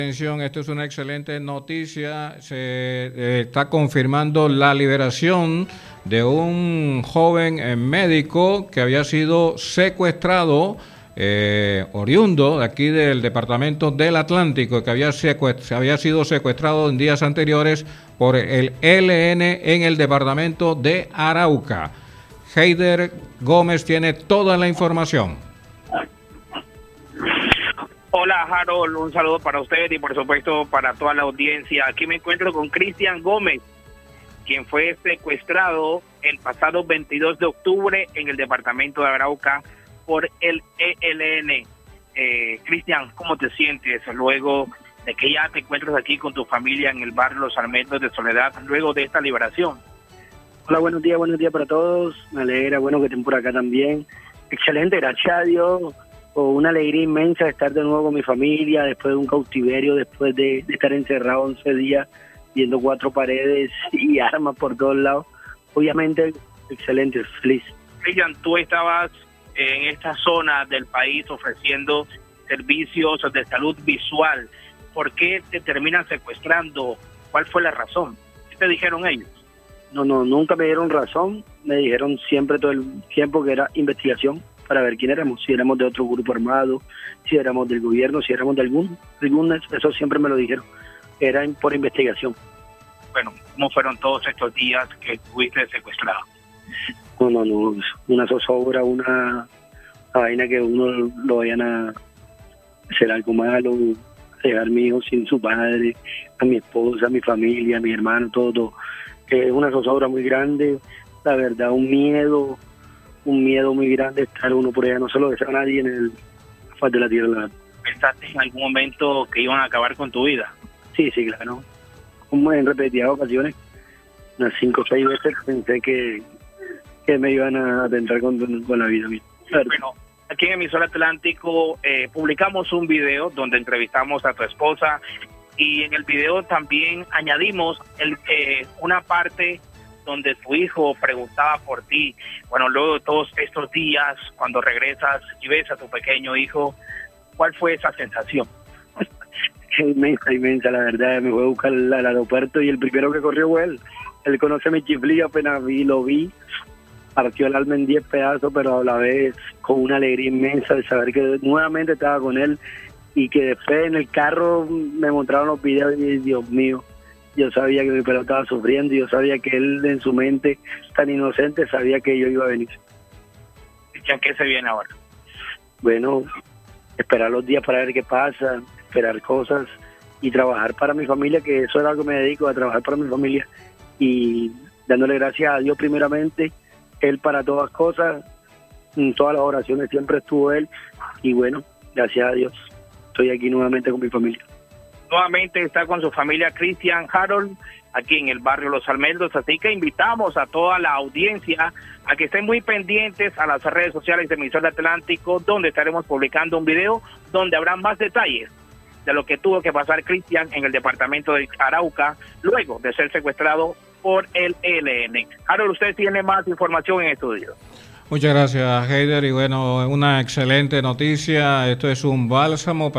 Atención, esto es una excelente noticia. Se está confirmando la liberación de un joven médico que había sido secuestrado, oriundo de aquí del departamento del Atlántico, que había sido secuestrado en días anteriores por el ELN en el departamento de Arauca. Heider Gómez tiene toda la información. Hola Harold, un saludo para usted y por supuesto para toda la audiencia. Aquí me encuentro con Cristian Gómez, quien fue secuestrado el pasado 22 de octubre en el departamento de Arauca por el ELN. Cristian, ¿cómo te sientes luego de que ya te encuentras aquí con tu familia en el barrio Los Almendros de Soledad, luego de esta liberación? Hola, buenos días para todos. Me alegra, bueno, que estén por acá también. Excelente, gracias a Dios. Una alegría inmensa de estar de nuevo con mi familia, después de un cautiverio, después de estar encerrado 11 días, viendo 4 paredes y armas por todos lados. Obviamente, excelente, feliz. Cristian, tú estabas en esta zona del país ofreciendo servicios de salud visual. ¿Por qué te terminan secuestrando? ¿Cuál fue la razón? ¿Qué te dijeron ellos? No, nunca me dieron razón. Me dijeron siempre todo el tiempo que era investigación para ver quién éramos, si éramos de otro grupo armado, si éramos del gobierno, si éramos de algún, eso siempre me lo dijeron, era por investigación. Bueno, ¿cómo fueron todos estos días que estuviste secuestrado? No, una zozobra, una vaina que uno lo vayan a hacer algo malo, dejar a mi hijo sin su padre, a mi esposa, a mi familia, a mi hermano, todo, que es una zozobra muy grande, la verdad, un miedo muy grande estar uno por allá, no se lo desea a nadie en el faz de la tierra. ¿Pensaste en algún momento que iban a acabar con tu vida? Sí, claro. Como en repetidas ocasiones, unas 5 o 6 veces pensé que me iban a atentar con la vida mía. Bueno, aquí en Emisora Atlántico publicamos un video donde entrevistamos a tu esposa y en el video también añadimos una parte donde tu hijo preguntaba por ti. Bueno, luego de todos estos días, cuando regresas y ves a tu pequeño hijo, ¿cuál fue esa sensación? Inmensa, la verdad. Me fue a buscar al aeropuerto y el primero que corrió fue él. Él conoce mi chiflillo, apenas lo vi, partió el alma en 10 pedazos, pero a la vez con una alegría inmensa de saber que nuevamente estaba con él y que después en el carro me mostraron los videos y Dios mío, yo sabía que mi pelota estaba sufriendo y yo sabía que él en su mente tan inocente sabía que yo iba a venir. ¿Y qué se viene ahora? Bueno, esperar los días para ver qué pasa, esperar cosas y trabajar para mi familia, que eso es algo que me dedico, a trabajar para mi familia y dándole gracias a Dios primeramente, Él para todas cosas, en todas las oraciones siempre estuvo Él y bueno, gracias a Dios estoy aquí nuevamente con mi familia. Nuevamente está con su familia Cristian Harold, aquí en el barrio Los Almendros, así que invitamos a toda la audiencia a que estén muy pendientes a las redes sociales de Emisora Atlántico, donde estaremos publicando un video donde habrá más detalles de lo que tuvo que pasar Cristian en el departamento de Arauca, luego de ser secuestrado por el ELN. Harold, usted tiene más información en estudio. Muchas gracias, Heider, y bueno, una excelente noticia. Esto es un bálsamo para